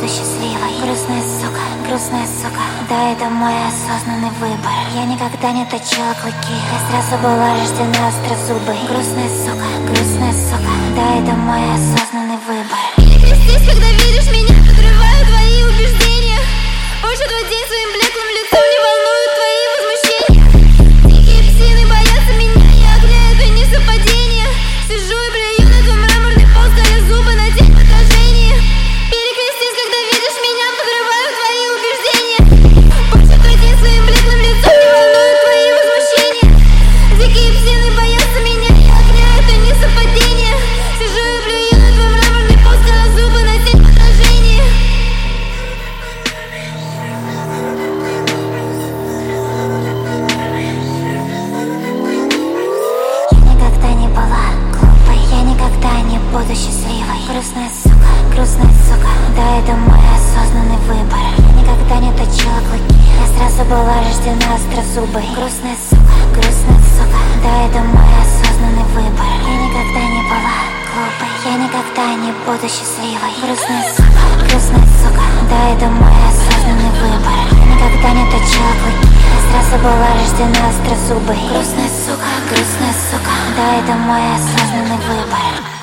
буду счастливой. Грустная сука, да, это мой осознанный выбор. Я никогда не точила клыки, я сразу была рождена острозубой. Грустная сука, да, это мой осознанный выбор. Перекрестись, когда видишь меня, подрываю твои убеждения. Больше твой день своим блеклым лицом не волнуют твои возмущения. Дикие псины боятся меня, и огня это не совпадение. Сижу и блюю на твой мраморный пол, скаля зубы на день в отражении. Перекрестись, когда видишь меня, подрываю твои убеждения. Больше твой день своим блеклым лицом не волнуют твои возмущения. Дикие псины боятся меня, и огня это не совпадение. Сижу и блюю на твой мраморный пол, скаля зубы на день в отражении. Я никогда не была глупой, я никогда не буду счастливой. Грустная сука, да, это мой осознанный выбор. Я никогда не точила клыки, я сразу была рождена острозубой. Грустная сука, да, это мой осознанный выбор. Я никогда не была глупой, я никогда не буду счастливой. Грустная сука, да, это мой осознанный выбор. Я никогда не точила клыки, я сразу была рождена острозубой. Грустная сука, да, это мой осознанный выбор.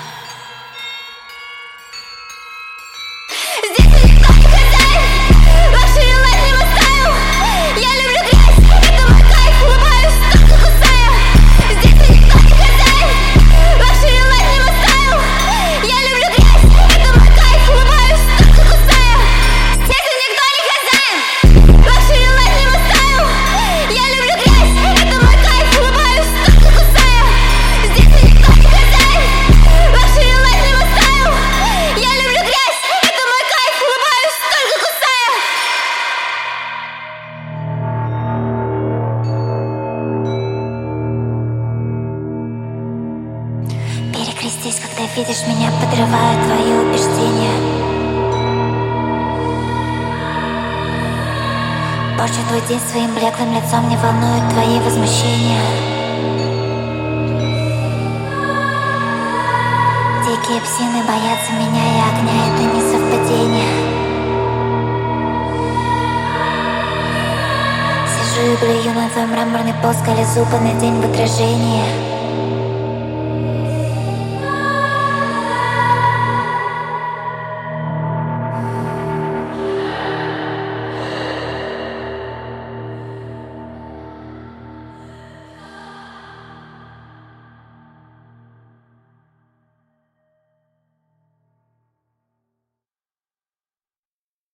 Здесь никто не хозяин, лакшери лайф не мастаю. Я люблю грязь, это мой кайф, улыбаюсь, только кусаю. Здесь никто не хозяин, лакшери лайф не мастаю. Я люблю грязь, это мой кайф, улыбаюсь, только кусаю. Здесь никто не хозяин, лакшери лайф не мастаю. Я люблю грязь, это мой кайф, улыбаюсь, только кусаю. Здесь никто не хозяин, лакшери лайф не мастаю. Я люблю грязь, это мой кайф, улыбаюсь, только кусаю. Перекрестись, когда видишь меня, подрываю твои убеждения. Порчу твой день своим блеклым лицом, не волнуют твои возмущения. Дикие псины боятся меня, и огня это не совпадение. Сижу и блюю на твой мраморный пол, скаля зубы на день в отражении.